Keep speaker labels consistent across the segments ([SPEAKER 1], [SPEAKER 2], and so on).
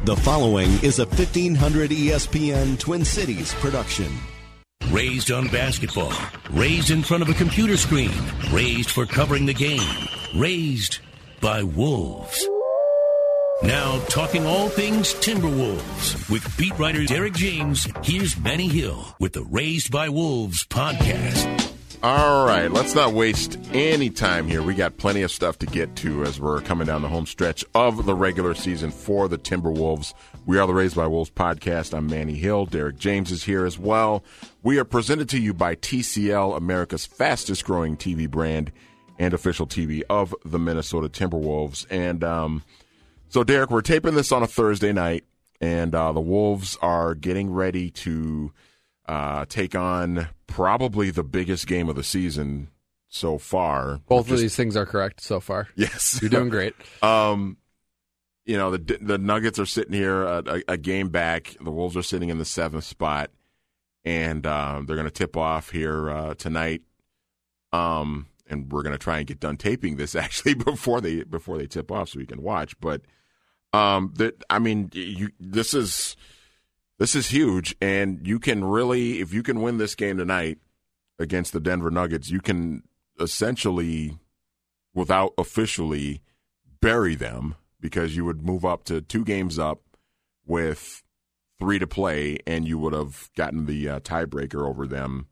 [SPEAKER 1] The following is a 1500 ESPN Twin Cities production.
[SPEAKER 2] Raised on basketball, raised in front of a computer screen, raised for covering the game, raised by wolves. Now talking all things Timberwolves with beat writer Derek James, here's Manny Hill with the Raised by Wolves podcast.
[SPEAKER 3] All right, let's not waste any time here. We got plenty of stuff to get to as we're coming down the home stretch of the regular season for the Timberwolves. We are the Raised by Wolves podcast. I'm Manny Hill. Derek James is here as well. We are presented to you by TCL, America's fastest growing TV brand and official TV of the Minnesota Timberwolves. And so, Derek, we're taping this on a Thursday night, and the Wolves are getting ready to take on probably the biggest game of the season so far.
[SPEAKER 4] Both of these things are correct so far.
[SPEAKER 3] Yes.
[SPEAKER 4] You're doing great.
[SPEAKER 3] You know, the Nuggets are sitting here a game back. The Wolves are sitting in the 7th spot, and they're going to tip off here tonight. And we're going to try and get done taping this actually before they tip off so we can watch. But this is huge, and you can really, if you can win this game tonight against the Denver Nuggets, you can essentially, without officially, bury them because you would move up to 2 games up with 3 to play, and you would have gotten the tiebreaker over them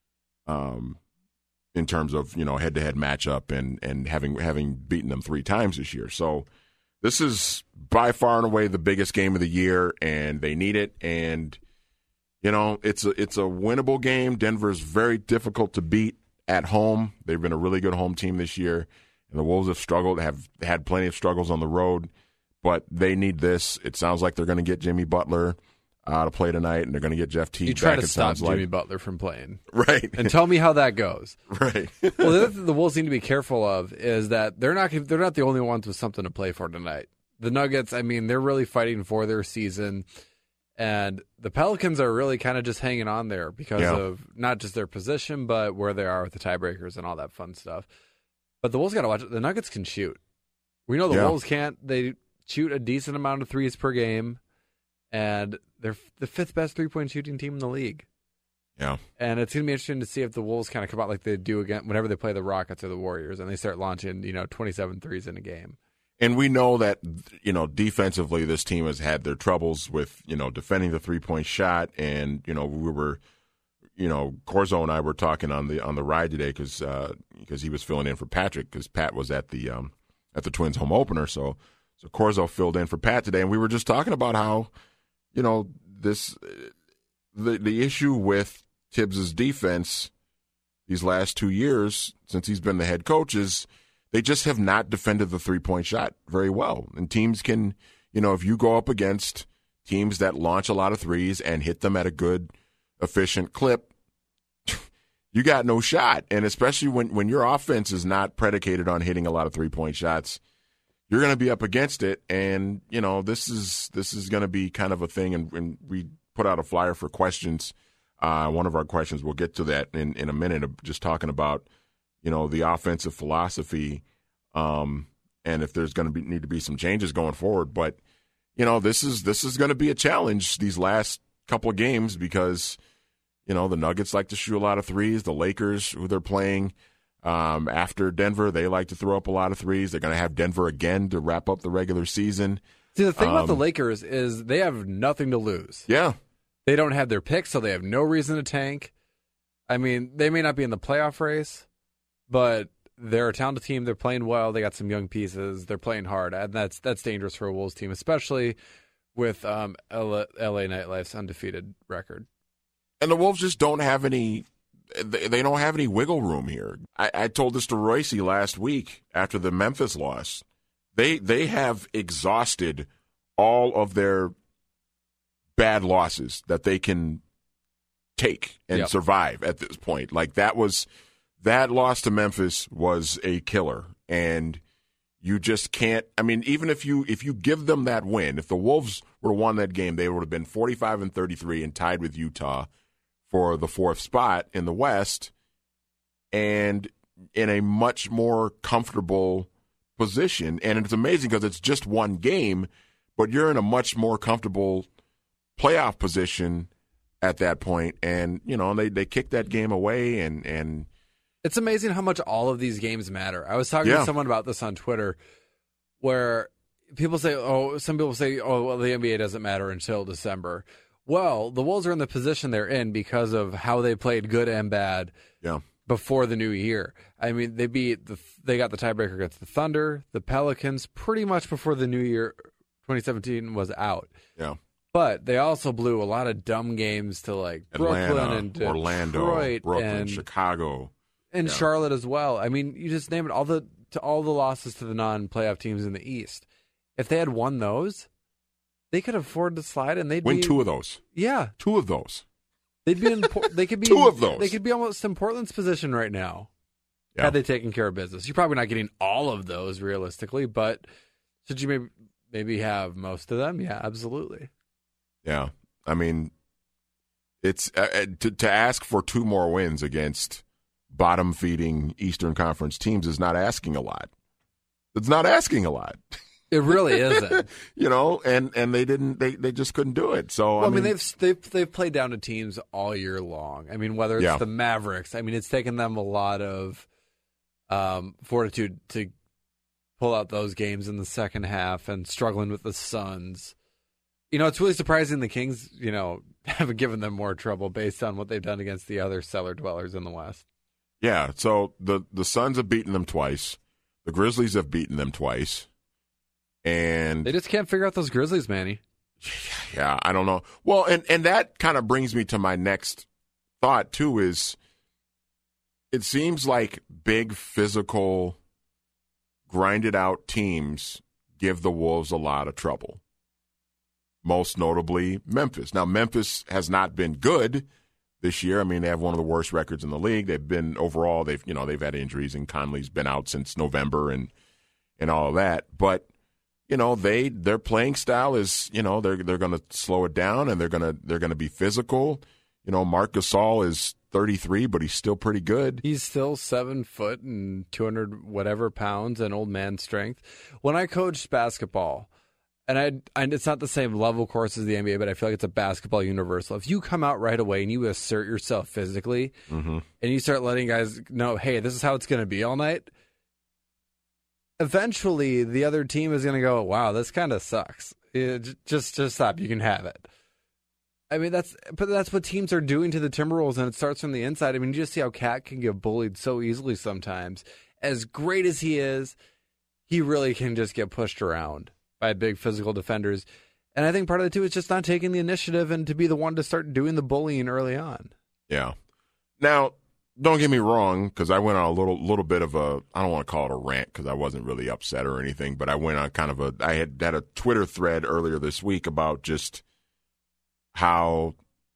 [SPEAKER 3] in terms of, you know, head-to-head matchup and having beaten them 3 times this year. So this is by far and away the biggest game of the year, and they need it. And, you know, it's a winnable game. Denver's very difficult to beat at home. They've been a really good home team this year, and the Wolves have struggled, have had plenty of struggles on the road, but they need this. It sounds like they're going to get Jimmy Butler to play tonight, and they're going to get Jeff Teague back.
[SPEAKER 4] You try to stop Jimmy Butler from playing.
[SPEAKER 3] Right.
[SPEAKER 4] And tell me how that goes.
[SPEAKER 3] Right.
[SPEAKER 4] Well, the other thing the Wolves need to be careful of is that they're not the only ones with something to play for tonight. The Nuggets, I mean, they're really fighting for their season, and the Pelicans are really kind of just hanging on there because of not just their position, but where they are with the tiebreakers and all that fun stuff. But the Wolves got to watch it. The Nuggets can shoot. We know the Wolves can't. They shoot a decent amount of threes per game, and they're the 5th best three-point shooting team in the league.
[SPEAKER 3] Yeah. And
[SPEAKER 4] it's going to be interesting to see if the Wolves kind of come out like they do again whenever they play the Rockets or the Warriors, and they start launching, 27 threes in a game.
[SPEAKER 3] And we know that, defensively this team has had their troubles with, defending the three-point shot. And, we were, Corzo and I were talking on the ride today because he was filling in for Patrick because Pat was at the Twins home opener. So Corzo filled in for Pat today. And we were just talking about how, the issue with Tibbs's defense these last 2 years since he's been the head coach is they just have not defended the three-point shot very well. And teams can, if you go up against teams that launch a lot of threes and hit them at a good, efficient clip, you got no shot. And especially when your offense is not predicated on hitting a lot of three-point shots, you're going to be up against it. And, this is going to be kind of a thing. And we put out a flyer for questions. One of our questions, we'll get to that in a minute, of just talking about, the offensive philosophy, and if there's going to need to be some changes going forward. But, this is going to be a challenge these last couple of games because, the Nuggets like to shoot a lot of threes. The Lakers, who they're playing after Denver, they like to throw up a lot of threes. They're going to have Denver again to wrap up the regular season.
[SPEAKER 4] See, the thing about the Lakers is they have nothing to lose.
[SPEAKER 3] Yeah.
[SPEAKER 4] They don't have their picks, so they have no reason to tank. I mean, they may not be in the playoff race, but they're a talented team. They're playing well. They got some young pieces. They're playing hard, and that's dangerous for a Wolves team, especially with LA Nightlife's undefeated record.
[SPEAKER 3] And the Wolves just don't have any. They don't have any wiggle room here. I told this to Royce last week after the Memphis loss. They have exhausted all of their bad losses that they can take and survive at this point. Like that loss to Memphis was a killer, and you just can't. I mean, even if you give them that win, if the Wolves would have won that game, they would have been 45-33 and tied with Utah for the 4th spot in the West, and in a much more comfortable position. And it's amazing because it's just one game, but you're in a much more comfortable playoff position at that point, and they kicked that game away, and
[SPEAKER 4] it's amazing how much all of these games matter. I was talking to someone about this on Twitter, where some people say, well, the NBA doesn't matter until December. Well, the Wolves are in the position they're in because of how they played good and bad before the new year. I mean, they got the tiebreaker against the Thunder, the Pelicans, pretty much before the new year 2017 was out.
[SPEAKER 3] Yeah.
[SPEAKER 4] But they also blew a lot of dumb games to like
[SPEAKER 3] Atlanta,
[SPEAKER 4] Brooklyn and Detroit,
[SPEAKER 3] Orlando, Brooklyn,
[SPEAKER 4] and
[SPEAKER 3] Chicago,
[SPEAKER 4] and Charlotte as well. I mean, you just name it, all the losses to the non-playoff teams in the East. If they had won those, they could afford to slide, and they'd
[SPEAKER 3] win 2 of those.
[SPEAKER 4] Yeah,
[SPEAKER 3] 2 of those.
[SPEAKER 4] They'd be in. They could be
[SPEAKER 3] 2 of those.
[SPEAKER 4] They could be almost in Portland's position right now had they taken care of business. You're probably not getting all of those realistically, but should you maybe have most of them? Yeah, absolutely.
[SPEAKER 3] Yeah, I mean, it's to ask for 2 more wins against bottom-feeding Eastern Conference teams is not asking a lot. It's not asking a lot.
[SPEAKER 4] It really isn't.
[SPEAKER 3] And they didn't. They just couldn't do it. So
[SPEAKER 4] well, I mean, they've played down to teams all year long. I mean, whether it's the Mavericks, I mean, it's taken them a lot of fortitude to pull out those games in the second half, and struggling with the Suns. It's really surprising the Kings, haven't given them more trouble based on what they've done against the other cellar dwellers in the West.
[SPEAKER 3] Yeah, so the Suns have beaten them twice. The Grizzlies have beaten them twice. And
[SPEAKER 4] they just can't figure out those Grizzlies, Manny.
[SPEAKER 3] Yeah, I don't know. Well, and that kind of brings me to my next thought, too, is it seems like big, physical, grinded-out teams give the Wolves a lot of trouble. Most notably, Memphis. Now, Memphis has not been good this year. I mean, they have one of the worst records in the league. They've been overall. They've had injuries, and Conley's been out since November, and all of that. But their playing style is they're going to slow it down, and they're going to be physical. Marc Gasol is 33, but he's still pretty good.
[SPEAKER 4] He's still 7 foot and 200 whatever pounds and old man strength. When I coached basketball. And it's not the same level course as the NBA, but I feel like it's a basketball universal. If you come out right away and you assert yourself physically, and you start letting guys know, hey, this is how it's going to be all night, eventually the other team is going to go, wow, this kind of sucks. Just stop. You can have it. I mean, that's what teams are doing to the Timberwolves, and it starts from the inside. I mean, you just see how Cat can get bullied so easily sometimes. As great as he is, he really can just get pushed around by big physical defenders. And I think part of it, too, is just not taking the initiative and to be the one to start doing the bullying early on. Yeah.
[SPEAKER 3] Now, don't get me wrong, because I went on a little bit of a, I don't want to call it a rant because I wasn't really upset or anything, but I went on kind of I had a Twitter thread earlier this week about just how,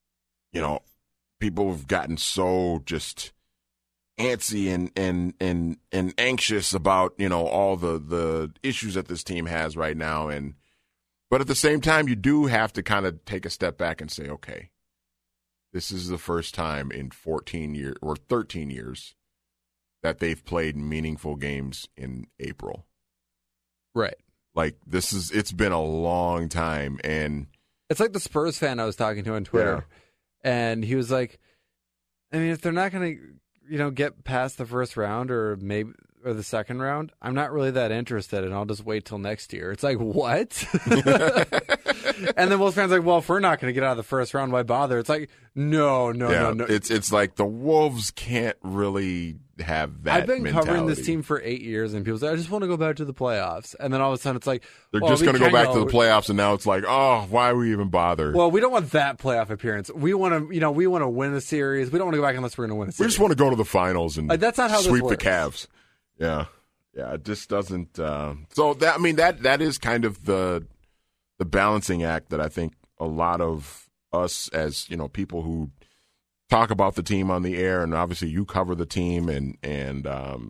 [SPEAKER 3] people have gotten so just antsy and anxious about all the issues that this team has right now, but at the same time you do have to kind of take a step back and say, okay, this is the first time in 14 years or 13 years that they've played meaningful games in April.
[SPEAKER 4] Right.
[SPEAKER 3] Like it's been a long time, and
[SPEAKER 4] it's like the Spurs fan I was talking to on Twitter, and he was like, I mean, if they're not going to get past the first round or the second round, I'm not really that interested, and I'll just wait till next year. It's like, what? And then most fans are like, well, if we're not going to get out of the first round, why bother? It's like, no.
[SPEAKER 3] It's like the Wolves can't really have that.
[SPEAKER 4] I've been
[SPEAKER 3] mentality.
[SPEAKER 4] covering this team for 8 years, and people say, I just want to go back to the playoffs. And then all of a sudden it's like,
[SPEAKER 3] they're just going to go back to the playoffs, and now it's like, oh, why we even bother?
[SPEAKER 4] Well, we don't want that playoff appearance. We want to win a series. We don't want to go back unless we're going to win a series.
[SPEAKER 3] We just want to go to the finals and
[SPEAKER 4] that's not how
[SPEAKER 3] sweep
[SPEAKER 4] this works.
[SPEAKER 3] The Cavs. Yeah, it just doesn't. So that is kind of the balancing act that I think a lot of us as people who talk about the team on the air, and obviously you cover the team, and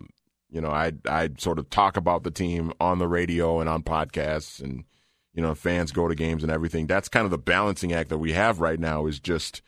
[SPEAKER 3] I sort of talk about the team on the radio and on podcasts, and fans go to games and everything. That's kind of the balancing act that we have right now, is just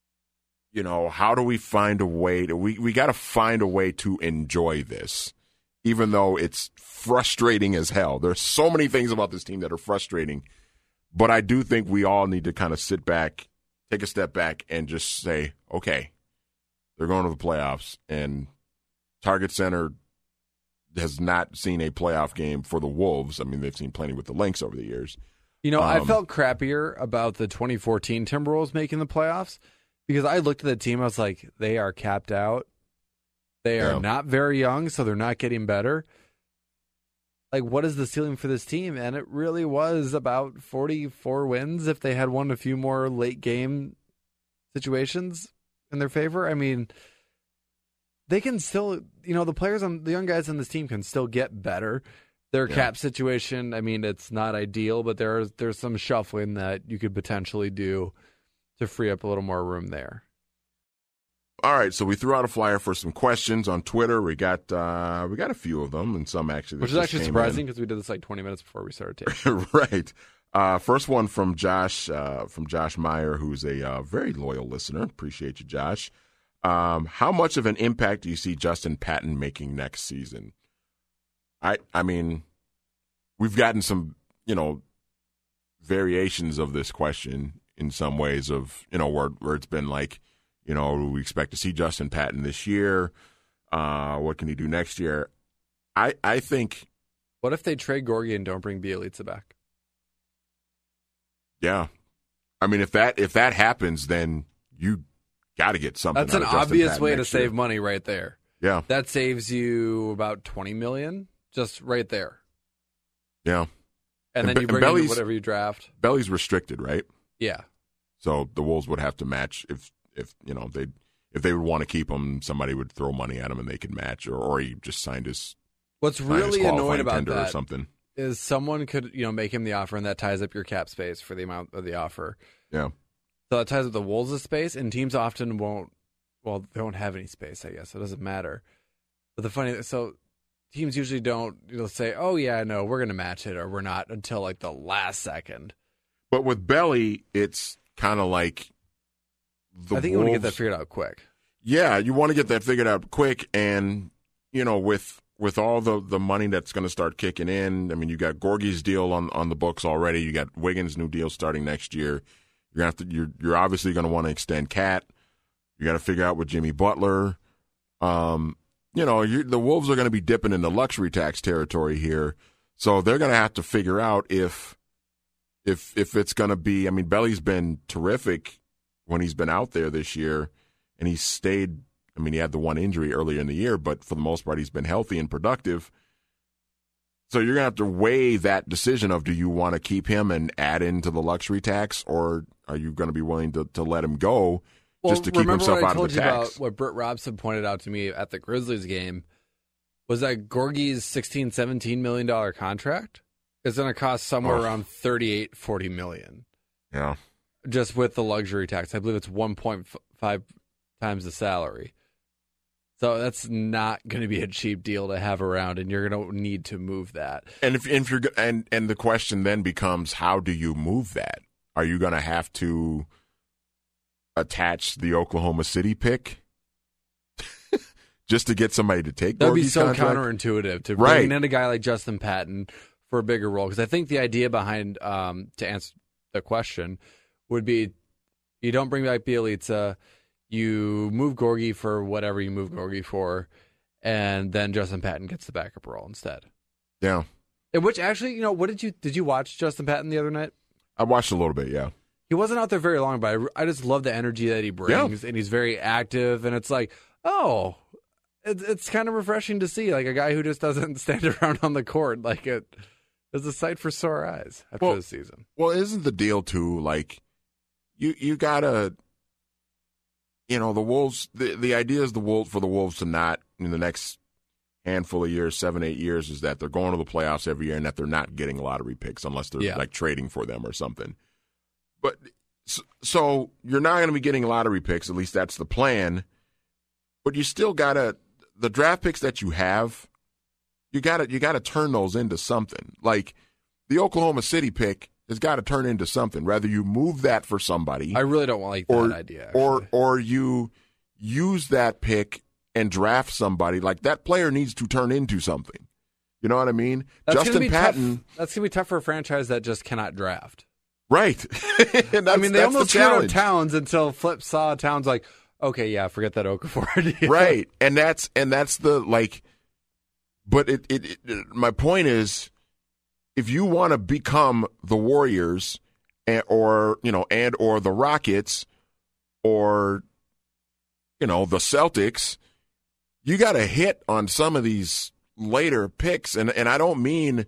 [SPEAKER 3] how do we find a way to we got to find a way to enjoy this. even though it's frustrating as hell. There's so many things about this team that are frustrating, but I do think we all need to kind of sit back, take a step back, and just say, okay, they're going to the playoffs, and Target Center has not seen a playoff game for the Wolves. I mean, they've seen plenty with the Lynx over the years.
[SPEAKER 4] You know, I felt crappier about the 2014 Timberwolves making the playoffs because I looked at the team, I was like, they are capped out. They are not very young, so they're not getting better. Like, what is the ceiling for this team? And it really was about 44 wins if they had won a few more late game situations in their favor. I mean, they can still, you know, the young guys on this team can still get better. Their cap situation, I mean, it's not ideal, but there's some shuffling that you could potentially do to free up a little more room there.
[SPEAKER 3] All right, so we threw out a flyer for some questions on Twitter. We got a few of them, and some actually.
[SPEAKER 4] Which is actually surprising because we did this like 20 minutes before we started taping.
[SPEAKER 3] Right. First one from Josh Meyer, who's a very loyal listener. Appreciate you, Josh. How much of an impact do you see Justin Patton making next season? I mean, we've gotten some, you know, variations of this question in some ways of, you know, where it's been like, you know, we expect to see Justin Patton this year. What can he do next year? I think.
[SPEAKER 4] What if they trade Gorgie and don't bring Bjelica back?
[SPEAKER 3] Yeah, I mean, if that happens, then you got to get something.
[SPEAKER 4] That's an obvious way to save money right there.
[SPEAKER 3] Yeah,
[SPEAKER 4] that saves you about $20 million just right there.
[SPEAKER 3] Yeah,
[SPEAKER 4] and then you bring in whatever you draft.
[SPEAKER 3] Belly's restricted, right?
[SPEAKER 4] Yeah.
[SPEAKER 3] So the Wolves would have to match if you know if they would want to keep him, somebody would throw money at him and they could match, or he just signed his.
[SPEAKER 4] What's really annoying about that
[SPEAKER 3] or something
[SPEAKER 4] is someone could, you know, make him the offer, and that ties up your cap space for the amount of the offer.
[SPEAKER 3] Yeah.
[SPEAKER 4] So that ties up the Wolves' space, and teams often won't. Well, they don't have any space, I guess. So it doesn't matter. But so teams usually don't, you know, say, "Oh yeah, no, we're going to match it," or "We're not," until like the last second.
[SPEAKER 3] But with Belly, it's kind of like.
[SPEAKER 4] I think you want to get that figured out quick.
[SPEAKER 3] Yeah, you want to get that figured out quick, and you know, with all the money that's going to start kicking in, I mean, you got Gorgie's deal on the books already. You got Wiggins' new deal starting next year. You're obviously going to want to extend Cat. You got to figure out with Jimmy Butler. You know, the Wolves are going to be dipping into luxury tax territory here, so they're going to have to figure out if it's going to be. I mean, Belly's been terrific when he's been out there this year, and he's stayed. I mean, he had the one injury earlier in the year, but for the most part, he's been healthy and productive. So you're going to have to weigh that decision of, do you want to keep him and add into the luxury tax, or are you going to be willing to let him go just to keep himself out of the tax?
[SPEAKER 4] Remember what I told you about what Britt Robson pointed out to me at the Grizzlies game, was that Gorgie's $16, $17 million contract is going to cost somewhere around $38-40 million.
[SPEAKER 3] Yeah.
[SPEAKER 4] Just with the luxury tax. I believe it's 1.5 times the salary. So that's not going to be a cheap deal to have around, and you're going to need to move that.
[SPEAKER 3] And if you're and the question then becomes, how do you move that? Are you going to have to attach the Oklahoma City pick just to get somebody to take?
[SPEAKER 4] That'd be so
[SPEAKER 3] contract?
[SPEAKER 4] Counterintuitive to bring in a guy like Justin Patton for a bigger role, because I think the idea behind to answer the question would be, you don't bring back Bjelica. You move Gorgie for whatever you move Gorgie for, and then Justin Patton gets the backup role instead.
[SPEAKER 3] Yeah.
[SPEAKER 4] Which actually, you know, did you watch Justin Patton the other night?
[SPEAKER 3] I watched a little bit, yeah.
[SPEAKER 4] He wasn't out there very long, but I just love the energy that he brings, and he's very active, and it's like, it's kind of refreshing to see, like a guy who just doesn't stand around on the court. Like, it is a sight for sore eyes after this season.
[SPEAKER 3] Well, isn't the deal too, like, you gotta. You know, the Wolves, the idea is for the Wolves to not, in the next handful of years, 7-8 years, is that they're going to the playoffs every year and that they're not getting lottery picks unless they're like trading for them or something. But so you're not going to be getting lottery picks, at least that's the plan. But you still the draft picks that you have, you gotta turn those into something. Like the Oklahoma City pick has got to turn into something. Rather you move that for somebody.
[SPEAKER 4] I really don't like that idea.
[SPEAKER 3] Or you use that pick and draft somebody, like that player needs to turn into something. You know what I mean?
[SPEAKER 4] That's
[SPEAKER 3] Justin Patton.
[SPEAKER 4] That's going to be tough for a franchise that just cannot draft.
[SPEAKER 3] Right.
[SPEAKER 4] I mean, they almost screwed up Towns until Flip saw Towns like, okay, yeah, forget that Okafor idea.
[SPEAKER 3] Right. And that's the, like, but my point is, if you want to become the Warriors or the Rockets or, the Celtics, you got to hit on some of these later picks. And I don't mean,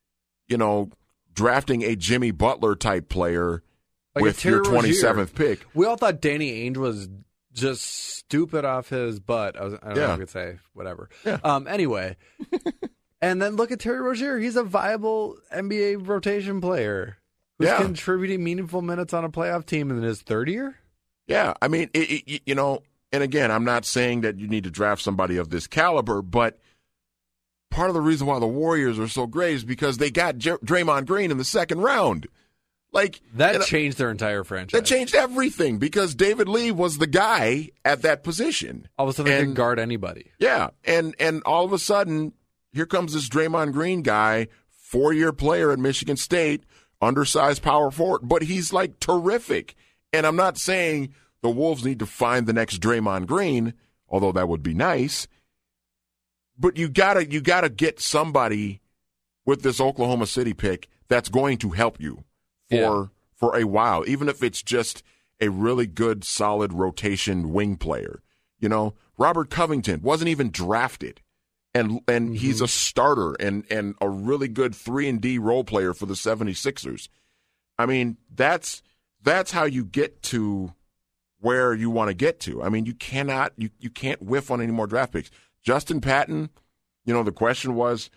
[SPEAKER 3] drafting a Jimmy Butler type player like with your 27th pick.
[SPEAKER 4] We all thought Danny Ainge was just stupid off his butt. I don't know if I could say whatever.
[SPEAKER 3] Yeah.
[SPEAKER 4] Anyway, and then look at Terry Rozier. He's a viable NBA rotation player who's contributing meaningful minutes on a playoff team in his third year.
[SPEAKER 3] Yeah, I mean, and again, I'm not saying that you need to draft somebody of this caliber, but part of the reason why the Warriors are so great is because they got Draymond Green in the second round. Like
[SPEAKER 4] that changed their entire franchise.
[SPEAKER 3] That changed everything because David Lee was the guy at that position.
[SPEAKER 4] All of a sudden, they can guard anybody.
[SPEAKER 3] Yeah, and all of a sudden, here comes this Draymond Green guy, 4-year player at Michigan State, undersized power forward, but he's like terrific. And I'm not saying the Wolves need to find the next Draymond Green, although that would be nice. But you gotta get somebody with this Oklahoma City pick that's going to help you for a while, even if it's just a really good, solid rotation wing player. Robert Covington wasn't even drafted, and he's a starter and a really good 3-and-D role player for the 76ers. I mean, that's how you get to where you want to get to. I mean, you can't whiff on any more draft picks. Justin Patton, the question was,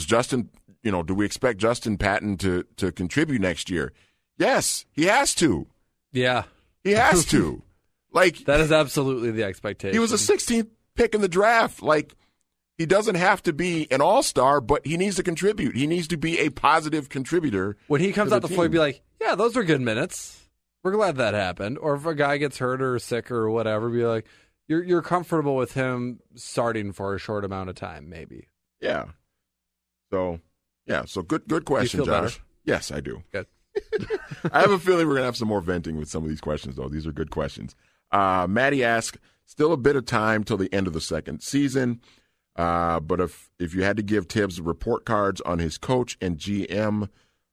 [SPEAKER 3] do we expect Justin Patton to contribute next year? Yes, he has to.
[SPEAKER 4] Yeah.
[SPEAKER 3] He has to. Like
[SPEAKER 4] that is absolutely the expectation.
[SPEAKER 3] He was a 16th pick in the draft. Like, he doesn't have to be an all-star, but he needs to contribute. He needs to be a positive contributor.
[SPEAKER 4] When he comes out the floor, he'd be like, yeah, those are good minutes. We're glad that happened. Or if a guy gets hurt or sick or whatever, be like, you're comfortable with him starting for a short amount of time, maybe.
[SPEAKER 3] Yeah. So good question,
[SPEAKER 4] you feel
[SPEAKER 3] Josh.
[SPEAKER 4] Better?
[SPEAKER 3] Yes, I do.
[SPEAKER 4] Good.
[SPEAKER 3] I have a feeling we're going to have some more venting with some of these questions, though. These are good questions. Maddie asks, still a bit of time till the end of the second season, but if you had to give Tibbs report cards on his coach and GM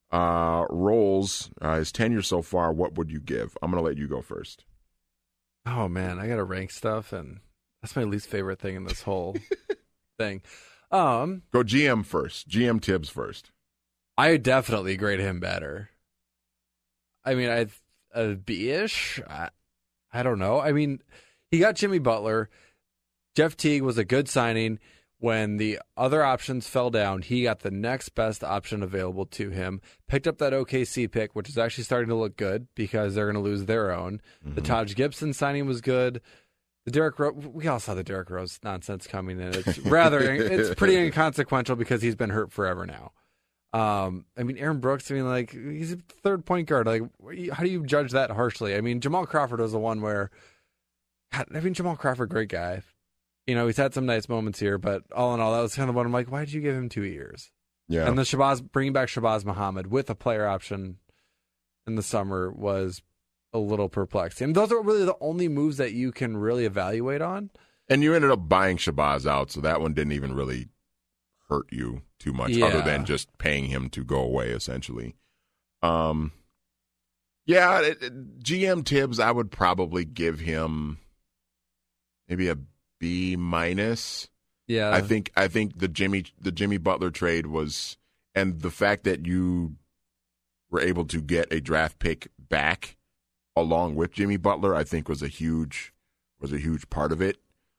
[SPEAKER 3] roles, his tenure so far, what would you give? I'm going to let you go first.
[SPEAKER 4] Oh, man, I got to rank stuff, and that's my least favorite thing in this whole thing.
[SPEAKER 3] Go GM first. GM Tibbs first.
[SPEAKER 4] I would definitely grade him better. I mean, a B-ish? I don't know. I mean, he got Jimmy Butler. Jeff Teague was a good signing. When the other options fell down, he got the next best option available to him. Picked up that OKC pick, which is actually starting to look good because they're going to lose their own. Mm-hmm. The Taj Gibson signing was good. The Derrick Rose, we all saw the Derrick Rose nonsense coming in. It's it's pretty inconsequential because he's been hurt forever now. I mean, Aaron Brooks, he's a third point guard. Like, how do you judge that harshly? I mean, Jamal Crawford was the one where, Jamal Crawford, great guy. He's had some nice moments here, but all in all, that was kind of one I'm like, why did you give him 2 years?
[SPEAKER 3] Yeah.
[SPEAKER 4] And the bringing back Shabazz Muhammad with a player option in the summer was a little perplexing. And those are really the only moves that you can really evaluate on.
[SPEAKER 3] And you ended up buying Shabazz out, so that one didn't even really hurt you too much, other than just paying him to go away, essentially. GM Tibbs, I would probably give him maybe a B-.
[SPEAKER 4] Yeah.
[SPEAKER 3] I think the Jimmy Butler trade was, and the fact that you were able to get a draft pick back along with Jimmy Butler, I think was a huge part of it.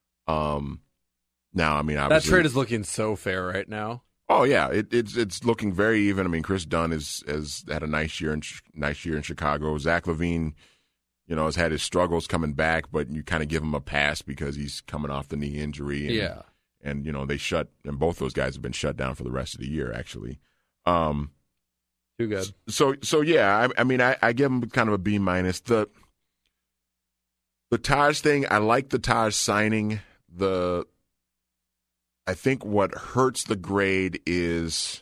[SPEAKER 3] Now, I mean, obviously,
[SPEAKER 4] that trade is looking so fair right now.
[SPEAKER 3] Oh yeah, it's looking very even. I mean, Chris Dunn has had a nice year in Chicago. Zach LaVine, has had his struggles coming back, but you kind of give him a pass because he's coming off the knee injury. And and both those guys have been shut down for the rest of the year, actually.
[SPEAKER 4] Too good.
[SPEAKER 3] So yeah, I mean, I give him kind of a B-. The Taj thing, I like the Taj signing, I think what hurts the grade is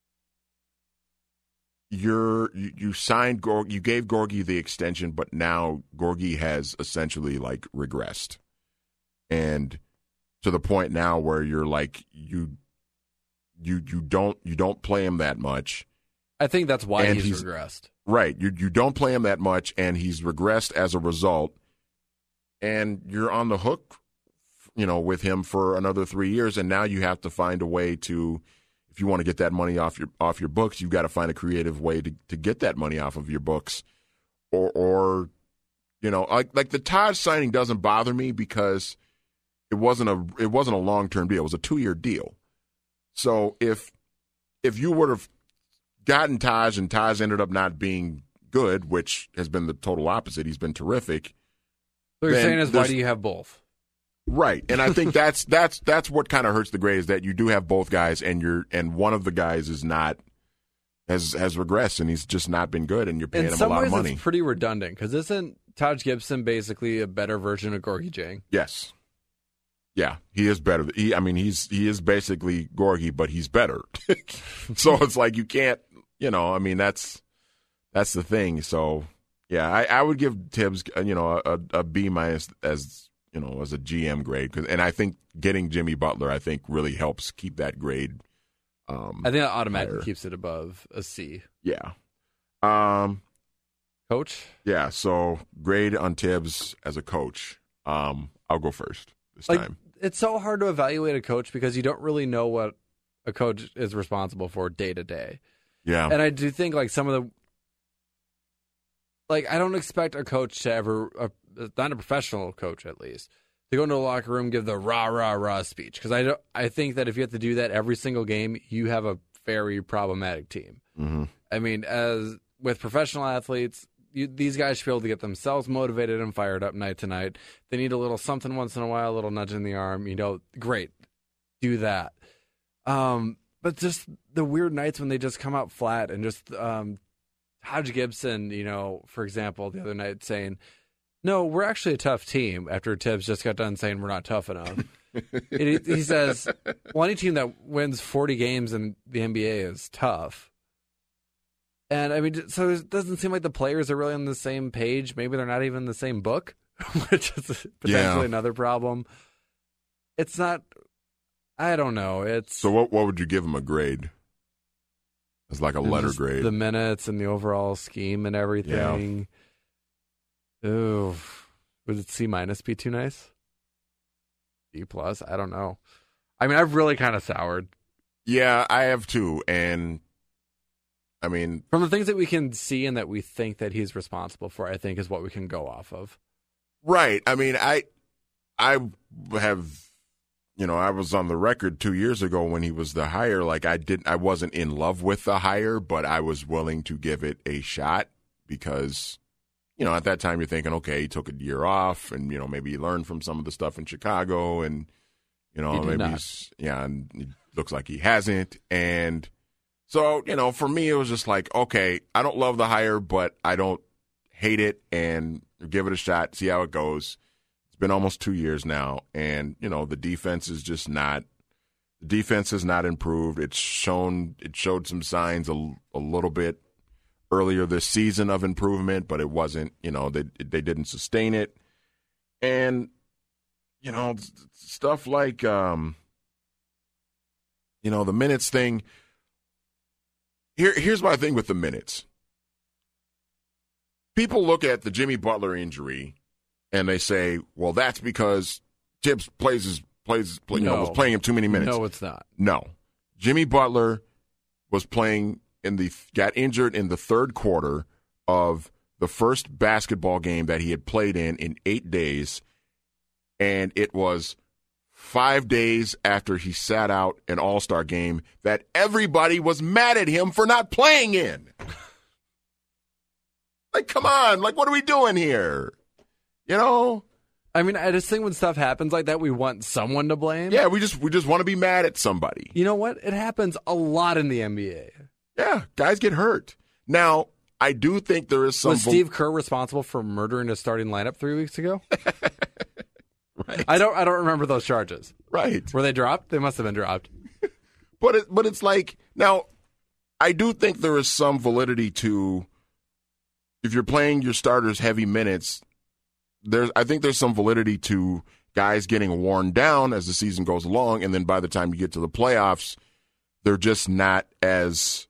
[SPEAKER 3] you signed Gorgui, you gave Gorgui the extension, but now Gorgui has essentially like regressed, and to the point now where you're like you don't play him that much.
[SPEAKER 4] I think that's why
[SPEAKER 3] And
[SPEAKER 4] he's regressed.
[SPEAKER 3] Right, you don't play him that much, and he's regressed as a result, and you're on the hook, with him for another 3 years, and now you have to find a way to. If you want to get that money off your books, you've got to find a creative way to get that money off of your books, or like the Taj signing doesn't bother me because it wasn't a long-term deal. It was a 2-year deal. So if you would have gotten Taj and Taj ended up not being good, which has been the total opposite, he's been terrific.
[SPEAKER 4] So you're saying is why do you have both?
[SPEAKER 3] Right, and I think that's what kind of hurts the grade is that you do have both guys, and one of the guys is not has regressed, and he's just not been good, and you're paying him a lot of money.
[SPEAKER 4] In some ways, it's pretty redundant because isn't Taj Gibson basically a better version of Gorgui Dieng?
[SPEAKER 3] Yes, yeah, he is better. He is basically Gorgui, but he's better. So it's like you can't, that's the thing. So yeah, I would give Tibbs, a B- as a GM grade, and I think getting Jimmy Butler, I think really helps keep that grade.
[SPEAKER 4] I think that automatically
[SPEAKER 3] higher.
[SPEAKER 4] keeps it above a C.
[SPEAKER 3] Yeah.
[SPEAKER 4] Coach?
[SPEAKER 3] Yeah. So grade on Tibbs as a coach. I'll go first this time.
[SPEAKER 4] It's so hard to evaluate a coach because you don't really know what a coach is responsible for day to day.
[SPEAKER 3] Yeah.
[SPEAKER 4] And I do think some of the I don't expect a coach to ever. Not a professional coach, at least, to go into a locker room, give the rah rah rah speech. Because I think that if you have to do that every single game, you have a very problematic team.
[SPEAKER 3] Mm-hmm.
[SPEAKER 4] I mean, as with professional athletes, these guys should be able to get themselves motivated and fired up night to night. They need a little something once in a while, a little nudge in the arm. Great, do that. But just the weird nights when they just come out flat and just Taj Gibson, for example, the other night saying, no, we're actually a tough team after Tibbs just got done saying we're not tough enough. He says, well, any team that wins 40 games in the NBA is tough. And, I mean, so it doesn't seem like the players are really on the same page. Maybe they're not even in the same book, which is potentially another problem. It's not, I don't know.
[SPEAKER 3] So what would you give them a grade? It's like a letter grade.
[SPEAKER 4] The minutes and the overall scheme and everything. Yeah. Ooh, would it C- be too nice? D+? I don't know. I mean, I've really kind of soured.
[SPEAKER 3] Yeah, I have too. And I mean,
[SPEAKER 4] from the things that we can see and that we think that he's responsible for, I think is what we can go off of.
[SPEAKER 3] Right. I mean, I have, I was on the record 2 years ago when he was the hire. I wasn't in love with the hire, but I was willing to give it a shot because. At that time you're thinking, okay, he took a year off, and maybe he learned from some of the stuff in Chicago, and maybe and it looks like he hasn't. And so, for me, it was just like, okay, I don't love the hire, but I don't hate it, and give it a shot, see how it goes. It's been almost 2 years now, and the defense is just not. The defense has not improved. It showed some signs a little bit earlier this season of improvement, but it wasn't, they didn't sustain it. And, stuff like, the minutes thing. Here's my thing with the minutes. People look at the Jimmy Butler injury and they say, well, that's because Tibbs was playing him too many minutes.
[SPEAKER 4] No, it's not.
[SPEAKER 3] No. Jimmy Butler was playing got injured in the third quarter of the first basketball game that he had played in 8 days, and it was 5 days after he sat out an All-Star game that everybody was mad at him for not playing in. Come on, what are we doing here?
[SPEAKER 4] I mean, I just think when stuff happens like that, we want someone to blame.
[SPEAKER 3] Yeah, we just want to be mad at somebody.
[SPEAKER 4] You know what? It happens a lot in the NBA.
[SPEAKER 3] Yeah, guys get hurt. Now, I do think there is some...
[SPEAKER 4] Was Steve Kerr responsible for murdering his starting lineup 3 weeks ago?
[SPEAKER 3] Right.
[SPEAKER 4] I don't remember those charges.
[SPEAKER 3] Right.
[SPEAKER 4] Were they dropped? They must have been dropped.
[SPEAKER 3] But it's like, now, I do think there is some validity to, if you're playing your starters heavy minutes, I think there's some validity to guys getting worn down as the season goes along, and then by the time you get to the playoffs, they're just not as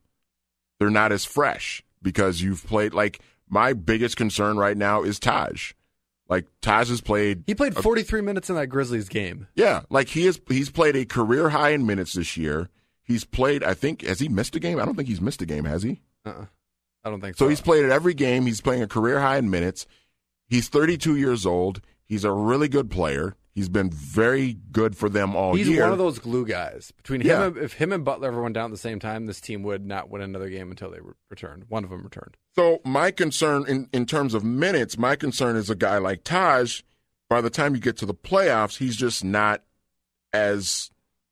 [SPEAKER 3] fresh because you've played. Like, my biggest concern right now is Taj. Like, Taj has played.
[SPEAKER 4] He played 43 minutes in that Grizzlies game.
[SPEAKER 3] Yeah, like he's played a career high in minutes this year. He's played, I think, has he missed a game? I don't think he's missed a game, has he?
[SPEAKER 4] I don't think so.
[SPEAKER 3] So he's played at every game. He's playing a career high in minutes. He's 32 years old. He's a really good player. He's been very good for them all year.
[SPEAKER 4] He's one of those glue guys. Between him, if him and Butler ever went down at the same time, this team would not win another game until they returned. One of them returned.
[SPEAKER 3] So my concern in terms of minutes, my concern is a guy like Taj. By the time you get to the playoffs, he's just not as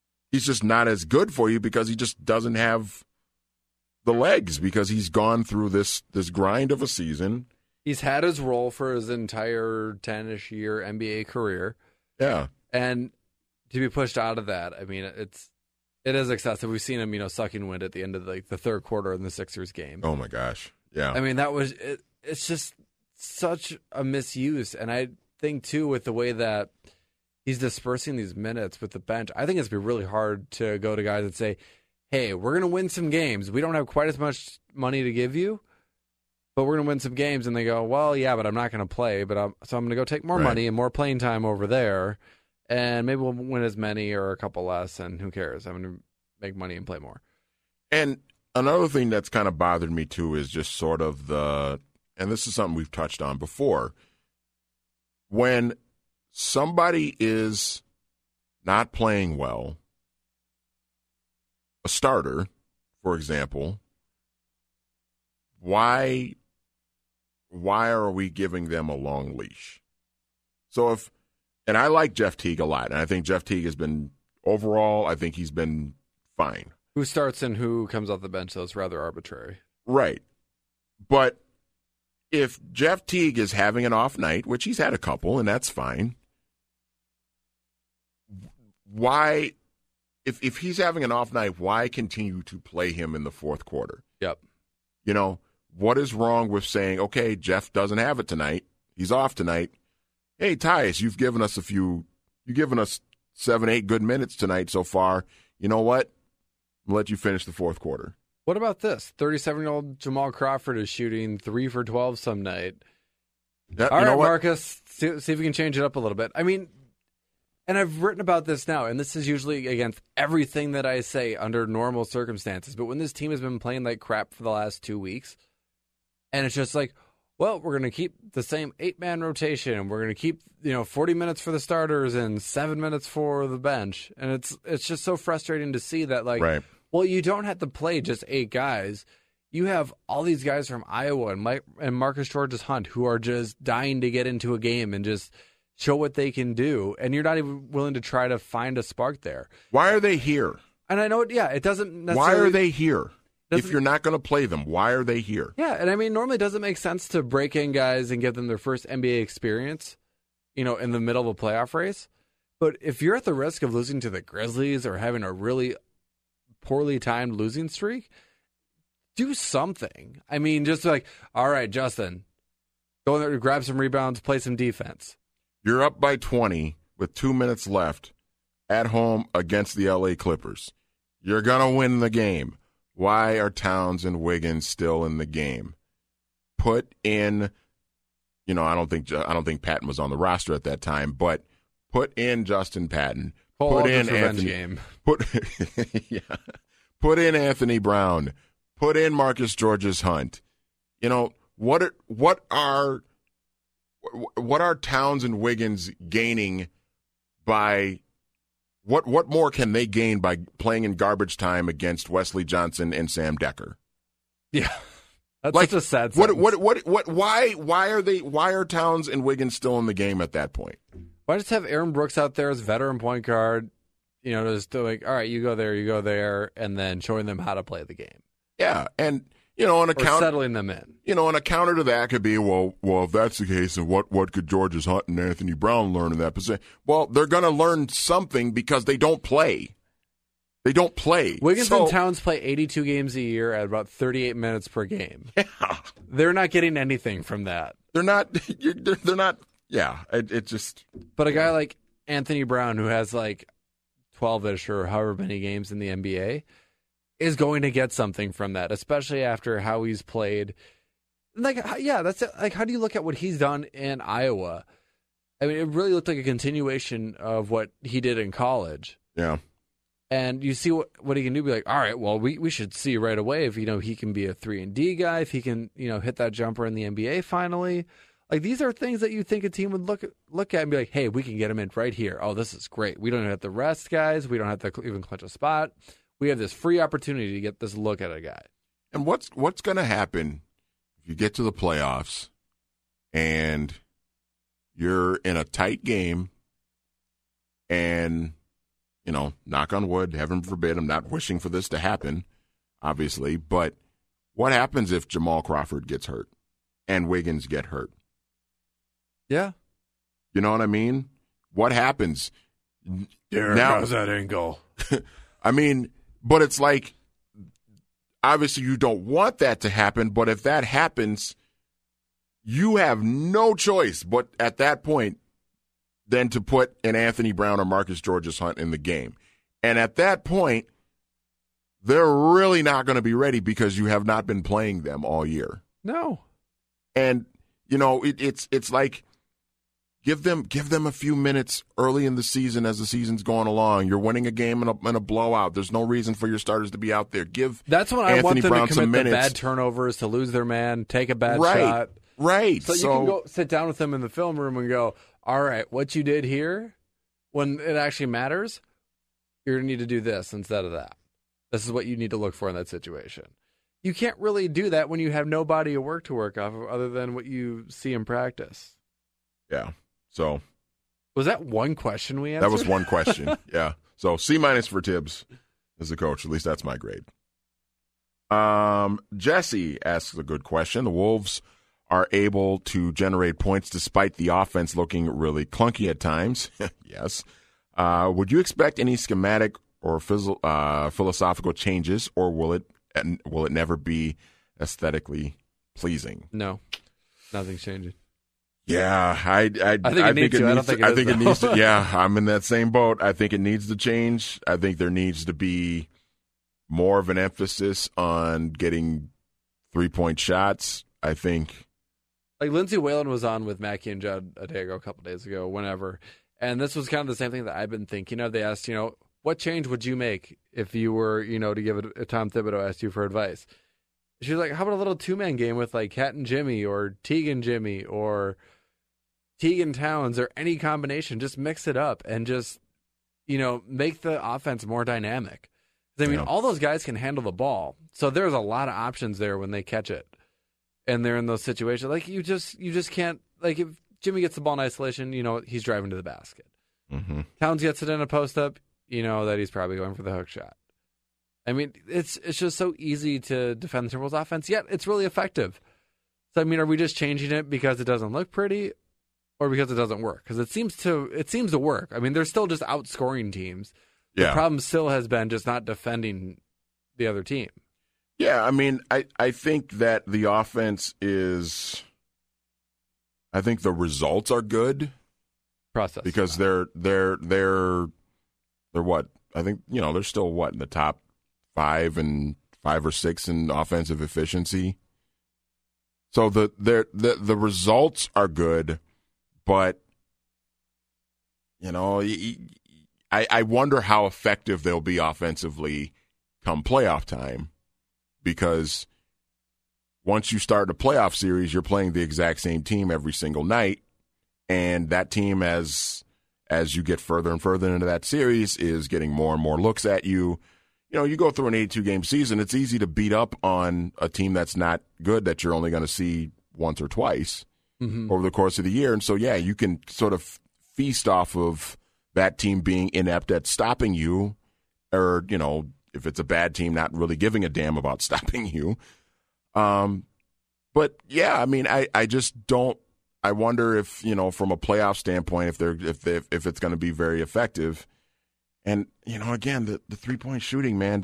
[SPEAKER 3] good for you because he just doesn't have the legs because he's gone through this grind of a season.
[SPEAKER 4] He's had his role for his entire 10-ish year NBA career.
[SPEAKER 3] Yeah.
[SPEAKER 4] And to be pushed out of that, I mean, it is excessive. We've seen him, sucking wind at the end of the third quarter in the Sixers game.
[SPEAKER 3] Oh my gosh. Yeah.
[SPEAKER 4] I mean, that was it. It's just such a misuse. And I think too, with the way that he's dispersing these minutes with the bench, I think it's been really hard to go to guys and say, hey, we're going to win some games. We don't have quite as much money to give you, but we're going to win some games. And they go, well, yeah, but I'm not going to play. So I'm going to go take more money and more playing time over there. And maybe we'll win as many or a couple less. And who cares? I'm going to make money and play more.
[SPEAKER 3] And another thing that's kind of bothered me too is just sort of and this is something we've touched on before, when somebody is not playing well, a starter, for example, why are we giving them a long leash? So and I like Jeff Teague a lot, and I think Jeff Teague has been, overall, I think he's been fine.
[SPEAKER 4] Who starts and who comes off the bench, though, is rather arbitrary. Right.
[SPEAKER 3] But if Jeff Teague is having an off night, which he's had a couple, and that's fine, why, if he's having an off night, why continue to play him in the fourth quarter?
[SPEAKER 4] Yep.
[SPEAKER 3] What is wrong with saying, okay, Jeff doesn't have it tonight, he's off tonight. Hey, Tyus, you've given us 7-8 good minutes tonight so far. You know what? I'll let you finish the fourth quarter.
[SPEAKER 4] What about this? 37-year-old Jamal Crawford is shooting 3 for 12 some night. All right, Marcus, see if we can change it up a little bit. I mean, and I've written about this now, and this is usually against everything that I say under normal circumstances. But when this team has been playing like crap for the last 2 weeks, and it's just like, well, we're going to keep the same 8-man rotation. We're going to keep 40 minutes for the starters and 7 minutes for the bench, and it's just so frustrating to see that. Like, right. Well, you don't have to play just 8 guys. You have all these guys from Iowa and Marcus Georges-Hunt who are just dying to get into a game and just show what they can do, and you're not even willing to try to find a spark there.
[SPEAKER 3] Why are they here?
[SPEAKER 4] And I know, it doesn't necessarily...
[SPEAKER 3] Why are they here? If you're not going to play them, why are they here?
[SPEAKER 4] Yeah, and I mean, normally it doesn't make sense to break in guys and give them their first NBA experience, in the middle of a playoff race. But if you're at the risk of losing to the Grizzlies or having a really poorly timed losing streak, do something. I mean, just like, all right, Justin, go in there to grab some rebounds, play some defense.
[SPEAKER 3] You're up by 20 with 2 minutes left at home against the LA Clippers. You're going to win the game. Why are Towns and Wiggins still in the game? Put in, I don't think Patton was on the roster at that time, but put in Justin Patton. Put in Anthony. Game. Put in Anthony Brown. Put in Marcus Georges-Hunt. What are Towns and Wiggins gaining by? What more can they gain by playing in garbage time against Wesley Johnson and Sam Decker?
[SPEAKER 4] Yeah, that's such a sad sentence.
[SPEAKER 3] Why are Towns and Wiggins still in the game at that point?
[SPEAKER 4] Why just have Aaron Brooks out there as veteran point guard? Just like, all right, you go there, and then showing them how to play the game.
[SPEAKER 3] Yeah, and and
[SPEAKER 4] or settling them in.
[SPEAKER 3] And a counter to that could be, well, if that's the case, then what could Georges Hunt and Anthony Brown learn in that position? Well, they're going to learn something because they don't play. They don't play.
[SPEAKER 4] Wiggins and Towns play 82 games a year at about 38 minutes per game.
[SPEAKER 3] Yeah.
[SPEAKER 4] They're not getting anything from that.
[SPEAKER 3] They're not. They're not. Yeah. It just.
[SPEAKER 4] But a guy like Anthony Brown, who has like 12-ish or however many games in the NBA, is going to get something from that, especially after how he's played. Like, yeah, that's it. Like, how do you look at what he's done in Iowa? I mean, it really looked like a continuation of what he did in college.
[SPEAKER 3] Yeah.
[SPEAKER 4] And you see what he can do. Be like, all right, well, we should see right away if he can be a 3-and-D guy, if he can hit that jumper in the NBA finally. Like, these are things that you think a team would look at and be like, hey, we can get him in right here. Oh, this is great. We don't even have to rest guys. We don't have to even clinch a spot. We have this free opportunity to get this look at a guy.
[SPEAKER 3] And what's going to happen if you get to the playoffs and you're in a tight game and, knock on wood, heaven forbid, I'm not wishing for this to happen, obviously, but what happens if Jamal Crawford gets hurt and Wiggins get hurt?
[SPEAKER 4] Yeah.
[SPEAKER 3] You know what I mean? What happens?
[SPEAKER 4] Derek has that ankle.
[SPEAKER 3] I mean, but it's like, obviously you don't want that to happen, but if that happens, you have no choice but at that point than to put an Anthony Brown or Marcus Georges Hunt in the game. And at that point, they're really not going to be ready because you have not been playing them all year.
[SPEAKER 4] No.
[SPEAKER 3] And, it's like, give them a few minutes early in the season as the season's going along. You're winning a game in a blowout. There's no reason for your starters to be out there.
[SPEAKER 4] That's when I want them to commit the bad turnovers, to lose their man, take a bad shot.
[SPEAKER 3] Right.
[SPEAKER 4] So you can go sit down with them in the film room and go, all right, what you did here, when it actually matters, you're going to need to do this instead of that. This is what you need to look for in that situation. You can't really do that when you have no body of work to work off of other than what you see in practice.
[SPEAKER 3] Yeah. So.
[SPEAKER 4] Was that one question we answered?
[SPEAKER 3] That was one question. Yeah. So C- for Tibbs as a coach. At least that's my grade. Jesse asks a good question. The Wolves are able to generate points despite the offense looking really clunky at times. Yes. Would you expect any schematic or philosophical changes, or will it never be aesthetically pleasing?
[SPEAKER 4] No, nothing's changing.
[SPEAKER 3] Yeah, I think it needs to. I think it needs to. Yeah, I'm in that same boat. I think it needs to change. I think there needs to be more of an emphasis on getting 3-point shots. I think.
[SPEAKER 4] Like Lindsey Whalen was on with Mackie and Judd a day ago, a couple days ago, whenever. And this was kind of the same thing that I've been thinking of. They asked, what change would you make if you were, to give it, Tom Thibodeau asked you for advice? She was like, how about a little two-man game with like Cat and Jimmy or Teague Jimmy or Teague Towns or any combination? Just mix it up and just, make the offense more dynamic. I mean, all those guys can handle the ball. So there's a lot of options there when they catch it. And they're in those situations. Like, you just can't, like, if Jimmy gets the ball in isolation, he's driving to the basket.
[SPEAKER 3] Mm-hmm.
[SPEAKER 4] Towns gets it in a post-up, that he's probably going for the hook shot. I mean, it's just so easy to defend the Timberwolves offense, yet it's really effective. So, I mean, are we just changing it because it doesn't look pretty or because it doesn't work? Because it seems to work. I mean, they're still just outscoring teams. The problem still has been just not defending the other team.
[SPEAKER 3] Yeah, I mean, I think that the offense is – I think the results are good.
[SPEAKER 4] Process.
[SPEAKER 3] Because they're what? I think, they're still what, in the top 5 or 6 in offensive efficiency. So the results are good, but, I wonder how effective they'll be offensively come playoff time. Because once you start a playoff series, you're playing the exact same team every single night, and that team, as you get further and further into that series, is getting more and more looks at you. You go through an 82-game season, it's easy to beat up on a team that's not good, that you're only going to see once or twice over the course of the year. And so, yeah, you can sort of feast off of that team being inept at stopping you, or, if it's a bad team, not really giving a damn about stopping you. But yeah, I mean, I just don't. I wonder if, from a playoff standpoint, if it's going to be very effective. And again, the 3-point shooting, man.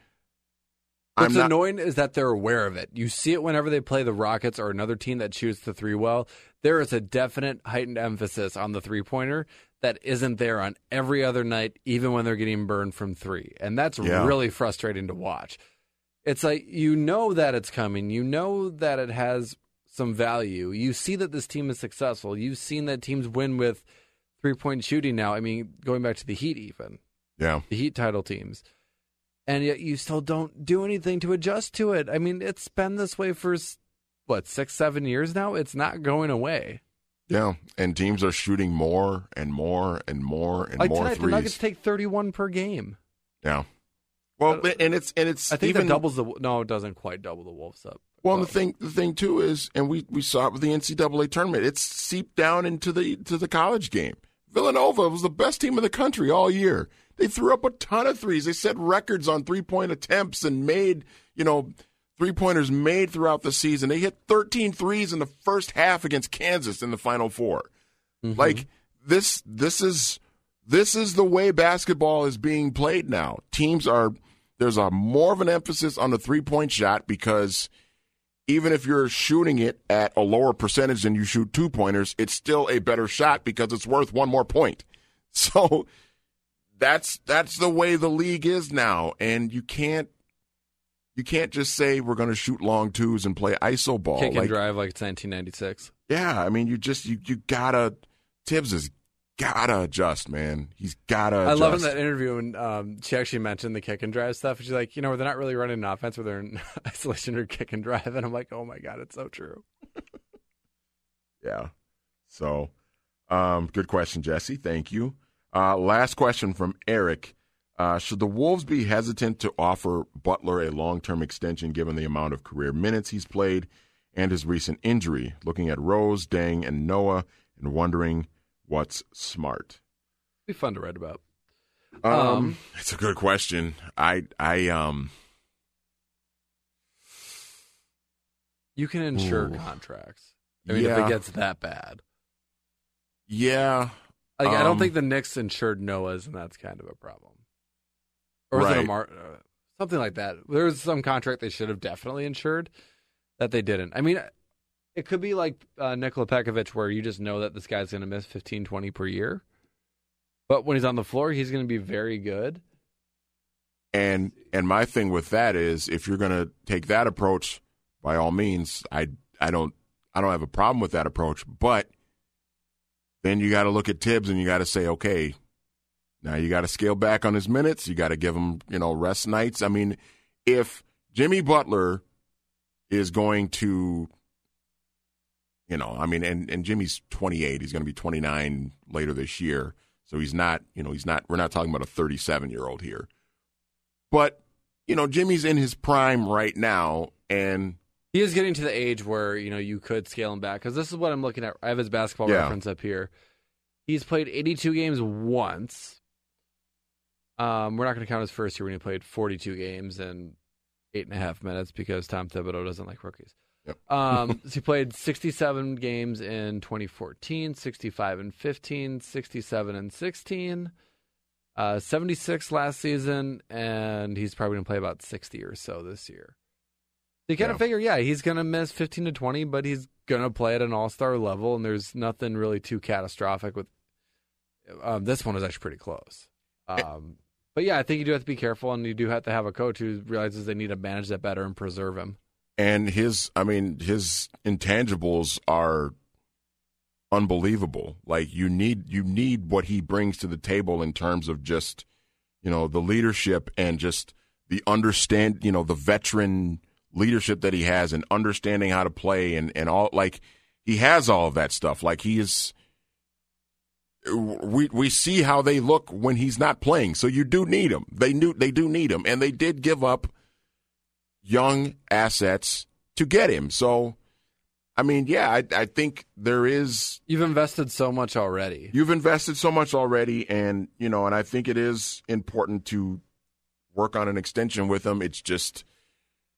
[SPEAKER 4] What's annoying is that they're aware of it. You see it whenever they play the Rockets or another team that shoots the three well. There is a definite heightened emphasis on the three-pointer that isn't there on every other night, even when they're getting burned from three. And that's really frustrating to watch. It's like, that it's coming. You know that it has some value. You see that this team is successful. You've seen that teams win with three-point shooting now. I mean, going back to the Heat even.
[SPEAKER 3] Yeah.
[SPEAKER 4] The Heat title teams. And yet you still don't do anything to adjust to it. I mean, it's been this way for, 6-7 years now? It's not going away.
[SPEAKER 3] Yeah, and teams are shooting more and more and more and more
[SPEAKER 4] tonight,
[SPEAKER 3] threes.
[SPEAKER 4] The Nuggets take 31 per game.
[SPEAKER 3] Yeah. Well, and it's
[SPEAKER 4] I think
[SPEAKER 3] even,
[SPEAKER 4] that doubles no, it doesn't quite double the Wolves up.
[SPEAKER 3] Well, the thing too is, and we saw it with the NCAA tournament, it's seeped down into the college game. Villanova was the best team in the country all year. They threw up a ton of threes. They set records on 3-point attempts and made, three-pointers made throughout the season. They hit 13 threes in the first half against Kansas in the Final Four. Mm-hmm. Like, this is the way basketball is being played now. There's more of an emphasis on the three-point shot because even if you're shooting it at a lower percentage than you shoot two-pointers, it's still a better shot because it's worth one more point. So that's the way the league is now, and you can't just say we're going to shoot long twos and play iso ball.
[SPEAKER 4] Kick and drive like it's 1996.
[SPEAKER 3] Yeah, I mean, you gotta. Tibbs has gotta adjust, man. He's gotta adjust.
[SPEAKER 4] I love in that interview when she actually mentioned the kick and drive stuff. She's like, they're not really running an offense where they're in isolation or kick and drive. And I'm like, oh my God, it's so true.
[SPEAKER 3] Yeah. So, good question, Jesse. Thank you. Last question from Eric. Should the Wolves be hesitant to offer Butler a long-term extension given the amount of career minutes he's played and his recent injury? Looking at Rose, Deng, and Noah and wondering what's smart.
[SPEAKER 4] Be fun to write about.
[SPEAKER 3] It's a good question.
[SPEAKER 4] You can insure contracts. I mean, if it gets that bad.
[SPEAKER 3] Yeah.
[SPEAKER 4] Like, I don't think the Knicks insured Noah's, and that's kind of a problem. Or was it something like that? There was some contract they should have definitely insured that they didn't. I mean, it could be like Nikola Pekovic, where you just know that this guy's going to miss 15, 20 per year. But when he's on the floor, he's going to be very good.
[SPEAKER 3] And my thing with that is, if you're going to take that approach, by all means, I don't have a problem with that approach. But then you got to look at Tibbs and you got to say, okay, now you got to scale back on his minutes. You got to give him, rest nights. I mean, if Jimmy Butler is going to, and Jimmy's 28, he's going to be 29 later this year. So he's not, we're not talking about a 37-year-old here. But, Jimmy's in his prime right now, and
[SPEAKER 4] he is getting to the age where, you could scale him back. Because this is what I'm looking at. I have his basketball reference up here. He's played 82 games once. We're not going to count his first year when he played 42 games and 8.5 minutes because Tom Thibodeau doesn't like rookies.
[SPEAKER 3] Yep.
[SPEAKER 4] So he played 67 games in 2014, 65 and 15, 67 and 16, 76 last season, and he's probably going to play about 60 or so this year. So you kind of figure, he's going to miss 15 to 20, but he's going to play at an all-star level, and there's nothing really too catastrophic with this one is actually pretty close. But I think you do have to be careful, and you do have to have a coach who realizes they need to manage that better and preserve him.
[SPEAKER 3] And his intangibles are unbelievable. Like, you need what he brings to the table in terms of just, the leadership and just the the veteran leadership that he has and understanding how to play and all. Like, he has all of that stuff. Like, he is. We see how they look when he's not playing. So you do need him. They do need him, and they did give up young assets to get him. So, I mean, I think there is.
[SPEAKER 4] You've invested so much already.
[SPEAKER 3] And and I think it is important to work on an extension with him. It's just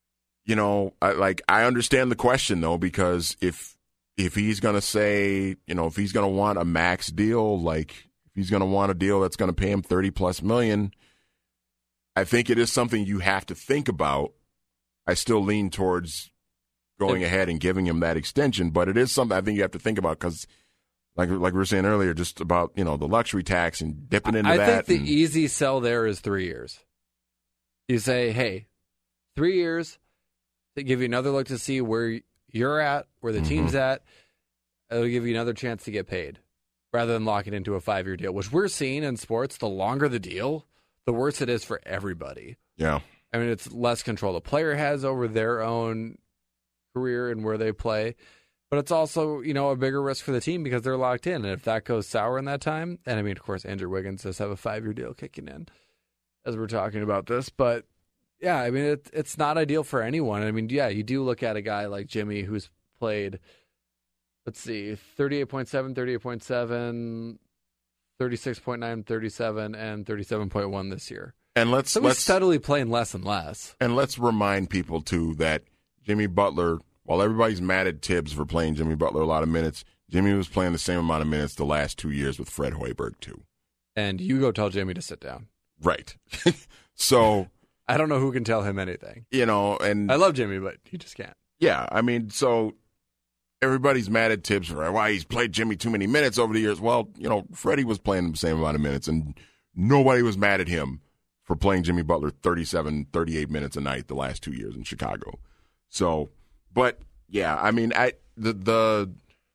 [SPEAKER 3] I understand the question though, because if he's going to say, if he's going to want a max deal, like if he's going to want a deal that's going to pay him $30+ million, I think it is something you have to think about. I still lean towards going ahead and giving him that extension, but it is something I think you have to think about because, like we were saying earlier, just about the luxury tax and dipping into that.
[SPEAKER 4] I think the easy sell there is 3 years. You say, hey, 3 years to give you another look to see where you're at, where the team's at. It'll give you another chance to get paid rather than lock it into a 5-year deal, which we're seeing in sports. The longer the deal, the worse it is for everybody.
[SPEAKER 3] Yeah.
[SPEAKER 4] I mean, it's less control the player has over their own career and where they play, but it's also, a bigger risk for the team because they're locked in. And if that goes sour in that time, and I mean, of course, Andrew Wiggins does have a 5-year deal kicking in as we're talking about this, but yeah, I mean, it's not ideal for anyone. I mean, yeah, you do look at a guy like Jimmy who's played, let's see, 38.7, 38.7, 36.9, 37, and 37.1 this year.
[SPEAKER 3] And let's
[SPEAKER 4] steadily playing less and less.
[SPEAKER 3] And let's remind people too that Jimmy Butler, while everybody's mad at Tibbs for playing Jimmy Butler a lot of minutes, Jimmy was playing the same amount of minutes the last 2 years with Fred Hoiberg too.
[SPEAKER 4] And you go tell Jimmy to sit down.
[SPEAKER 3] Right. So
[SPEAKER 4] I don't know who can tell him anything.
[SPEAKER 3] And
[SPEAKER 4] I love Jimmy, but he just can't.
[SPEAKER 3] Yeah, I mean, so everybody's mad at Tibbs for why he's played Jimmy too many minutes over the years. Well, Freddie was playing the same amount of minutes, and nobody was mad at him for playing Jimmy Butler 37, 38 minutes a night the last 2 years in Chicago. So, but yeah, I mean, the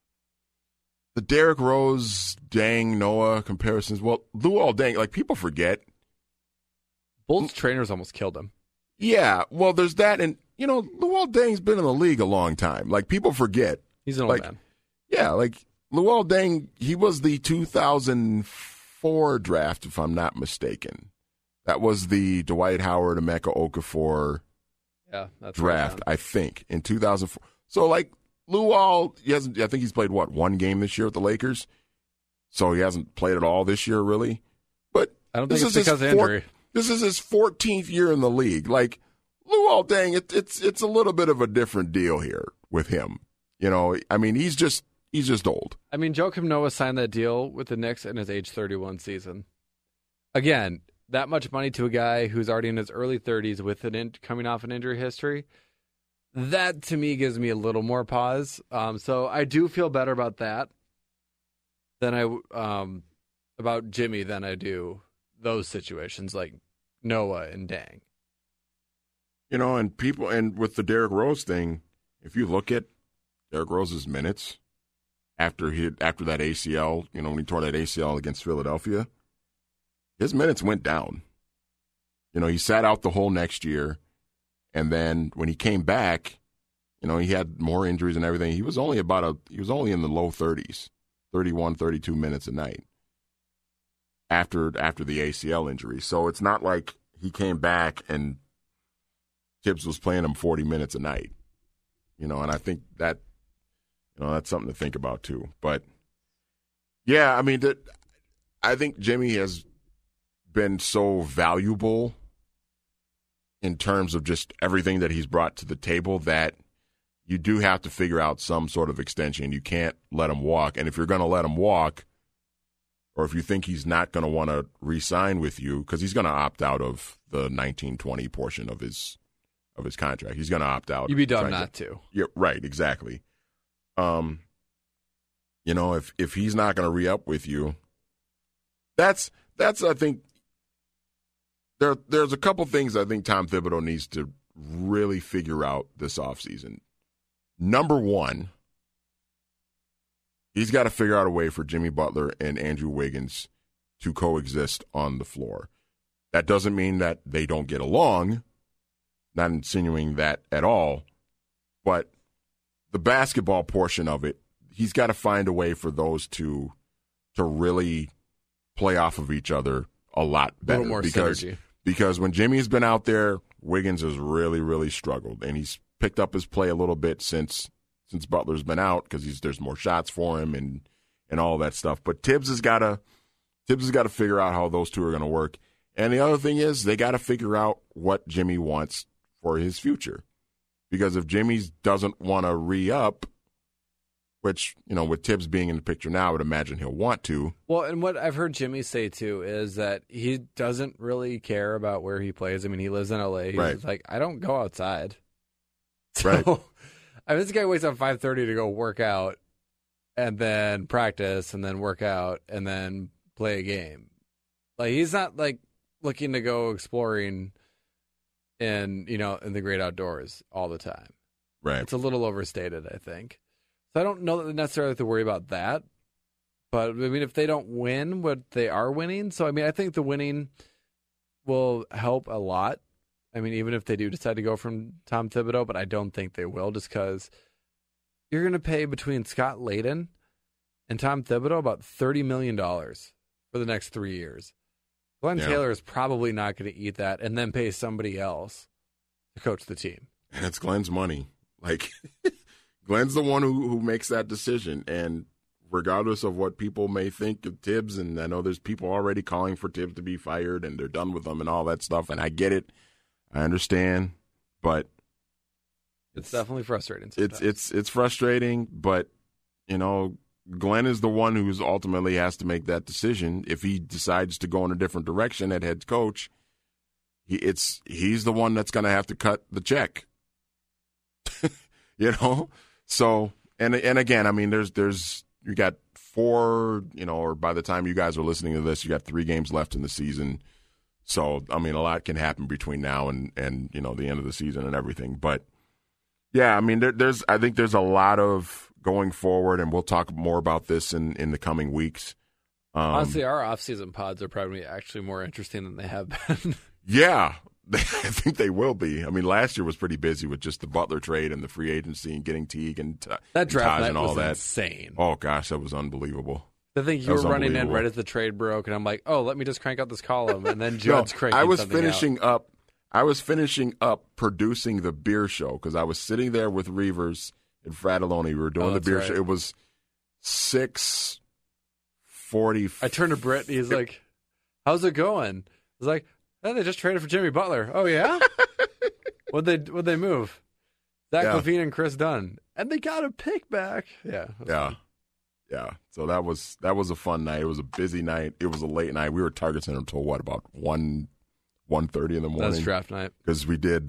[SPEAKER 3] Derrick Rose, Deng, Noah comparisons. Well, Luol Deng, like people forget.
[SPEAKER 4] Bolt's trainers almost killed him.
[SPEAKER 3] Yeah, well, there's that, and Luol Deng's been in the league a long time. Like people forget.
[SPEAKER 4] He's an old man.
[SPEAKER 3] Yeah, like Luol Deng, he was the 2004 draft, if I'm not mistaken. That was the Dwight Howard, Emeka Okafor draft, I think, in 2004. So, like, Luol, I think he's played, one game this year with the Lakers? So he hasn't played at all this year, really. But
[SPEAKER 4] I don't think it's because of injury.
[SPEAKER 3] This is his 14th year in the league. Like, Luol Deng, it's a little bit of a different deal here with him. I mean, he's just old. I mean,
[SPEAKER 4] Joakim Noah signed that deal with the Knicks in his age 31 season. Again, that much money to a guy who's already in his early 30s with coming off an injury history, that to me gives me a little more pause. So I do feel better about that about Jimmy than I do those situations like Noah and Deng.
[SPEAKER 3] And with the Derrick Rose thing, if you look at Derrick Rose's minutes after that ACL, when he tore that ACL against Philadelphia, his minutes went down. He sat out the whole next year, and then when he came back, he had more injuries and everything. He was only in the low 30s, 31, 32 minutes a night after the ACL injury. So it's not like he came back and Tibbs was playing him 40 minutes a night. And I think that that's something to think about too. But yeah, I mean, I think Jimmy has been so valuable in terms of just everything that he's brought to the table that you do have to figure out some sort of extension. You can't let him walk. And if you're going to let him walk, or if you think he's not going to want to re-sign with you, because he's going to opt out of the 19-20 portion of his contract. He's going to opt out.
[SPEAKER 4] You'd be dumb not to.
[SPEAKER 3] Yeah, right, exactly. If he's not going to re-up with you, that's I think there's a couple things I think Tom Thibodeau needs to really figure out this offseason. Number one, he's got to figure out a way for Jimmy Butler and Andrew Wiggins to coexist on the floor. That doesn't mean that they don't get along, not insinuating that at all, but the basketball portion of it, he's got to find a way for those two to really play off of each other a lot better.
[SPEAKER 4] A little more synergy.
[SPEAKER 3] Because when Jimmy's been out there, Wiggins has really, really struggled, and he's picked up his play a little bit since Butler's been out because there's more shots for him and all that stuff. But Tibbs has got to figure out how those two are going to work. And the other thing is they got to figure out what Jimmy wants for his future, Because if Jimmy doesn't want to re-up, which, with Tibbs being in the picture now, I would imagine he'll want to.
[SPEAKER 4] Well, and what I've heard Jimmy say, too, is that he doesn't really care about where he plays. I mean, he lives in L.A. He's like, I don't go outside. So,
[SPEAKER 3] right.
[SPEAKER 4] I mean, this guy wakes up 5:30 to go work out and then practice and then work out and then play a game. Like, he's not, like, looking to go exploring in the great outdoors all the time.
[SPEAKER 3] Right.
[SPEAKER 4] It's a little overstated, I think. So I don't know that they necessarily have to worry about that. But, I mean, if they don't win what they are winning, so, I mean, I think the winning will help a lot. I mean, even if they do decide to go from Tom Thibodeau, but I don't think they will, just because you're going to pay between Scott Layden and Tom Thibodeau about $30 million for the next 3 years. Glenn Taylor is probably not going to eat that and then pay somebody else to coach the team.
[SPEAKER 3] And it's Glenn's money. Like, Glenn's the one who makes that decision. And regardless of what people may think of Tibbs, and I know there's people already calling for Tibbs to be fired and they're done with him and all that stuff, and I get it. I understand, but
[SPEAKER 4] it's definitely frustrating sometimes.
[SPEAKER 3] It's frustrating, but, Glenn is the one who ultimately has to make that decision. If he decides to go in a different direction at head coach, he's the one that's going to have to cut the check. So and again, I mean, there's you got 4, or by the time you guys are listening to this, you got 3 games left in the season. So I mean, a lot can happen between now and the end of the season and everything. But yeah, I mean, I think there's a lot of going forward, and we'll talk more about this in the coming weeks.
[SPEAKER 4] Honestly, our off-season pods are probably actually more interesting than they have been.
[SPEAKER 3] Yeah, I think they will be. I mean, last year was pretty busy with just the Butler trade and the free agency and getting Teague and
[SPEAKER 4] that draft night
[SPEAKER 3] and all
[SPEAKER 4] was
[SPEAKER 3] that.
[SPEAKER 4] Insane.
[SPEAKER 3] Oh gosh, that was unbelievable.
[SPEAKER 4] I think you were running in right as the trade broke, and I'm like, oh, let me just crank out this column, and then Judd's cranking
[SPEAKER 3] I was
[SPEAKER 4] something
[SPEAKER 3] finishing
[SPEAKER 4] out.
[SPEAKER 3] I was finishing up producing the beer show because I was sitting there with Reavers and Fratelloni. We were doing the beer show. It was 6:40.
[SPEAKER 4] I turned to Britt, and he's like, how's it going? I was like, oh, they just traded for Jimmy Butler. Oh, yeah? What'd they move? Zach LaVine and Chris Dunn. And they got a pick back. Yeah.
[SPEAKER 3] Yeah. Yeah. So that was a fun night. It was a busy night. It was a late night. We were at Target Center until about 1:30 in the morning.
[SPEAKER 4] That's draft night.
[SPEAKER 3] Because we did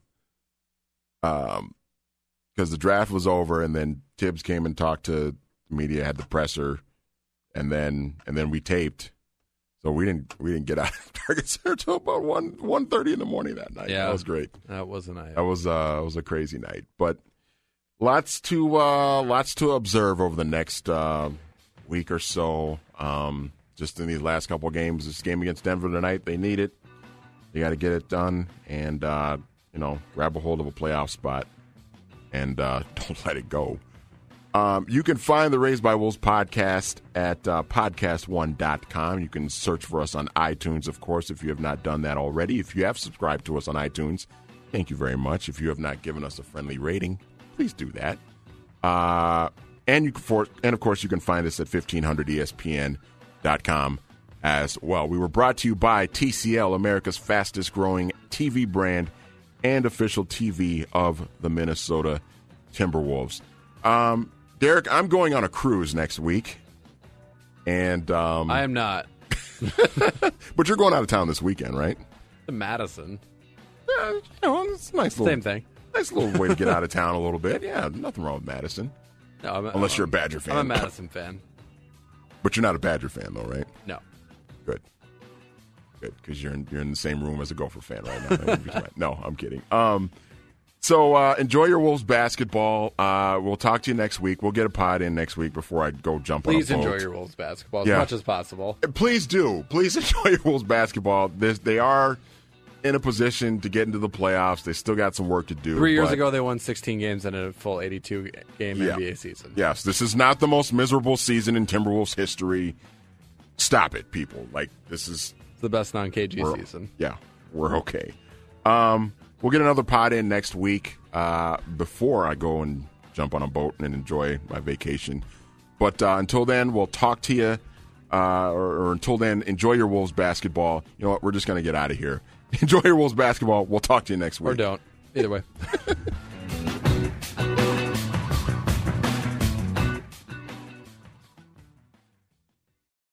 [SPEAKER 3] because the draft was over, and then Tibbs came and talked to the media, had the presser, and then we taped. So we didn't get out of Target Center until about 1:30 in the morning that night.
[SPEAKER 4] Yeah,
[SPEAKER 3] that was great.
[SPEAKER 4] That was a night.
[SPEAKER 3] That was a crazy night, but lots to observe over the next week or so. Just in these last couple of games, this game against Denver tonight, they need it. They got to get it done and grab a hold of a playoff spot and don't let it go. You can find the Raised by Wolves podcast at podcast1.com. You can search for us on iTunes, of course, if you have not done that already. If you have subscribed to us on iTunes, thank you very much. If you have not given us a friendly rating, please do that. And of course, you can find us at 1500ESPN.com as well. We were brought to you by TCL, America's fastest growing TV brand and official TV of the Minnesota Timberwolves. Derek, I'm going on a cruise next week, and
[SPEAKER 4] I am not.
[SPEAKER 3] But you're going out of town this weekend, right?
[SPEAKER 4] To Madison.
[SPEAKER 3] Yeah, it's a nice little
[SPEAKER 4] Same thing.
[SPEAKER 3] Nice little way to get out of town a little bit. Yeah, nothing wrong with Madison.
[SPEAKER 4] No,
[SPEAKER 3] unless you're a Badger fan.
[SPEAKER 4] I'm a Madison fan.
[SPEAKER 3] But you're not a Badger fan, though, right?
[SPEAKER 4] No.
[SPEAKER 3] Good, because you're in the same room as a Gopher fan right now. No, I'm kidding. So enjoy your Wolves basketball. We'll talk to you next week. We'll get a pod in next week before I go jump on a boat.
[SPEAKER 4] Please enjoy your Wolves basketball as much as possible.
[SPEAKER 3] Please do. Please enjoy your Wolves basketball. They are in a position to get into the playoffs. They still got some work to do.
[SPEAKER 4] 3 years ago, they won 16 games in a full 82-game NBA season.
[SPEAKER 3] Yes, this is not the most miserable season in Timberwolves history. Stop it, people. This is
[SPEAKER 4] the best non-KG season.
[SPEAKER 3] Yeah, we're okay. We'll get another pod in next week before I go and jump on a boat and enjoy my vacation. But until then, we'll talk to you. Or until then, enjoy your Wolves basketball. You know what? We're just going to get out of here. Enjoy your Wolves basketball. We'll talk to you next week.
[SPEAKER 4] Or don't. Either way.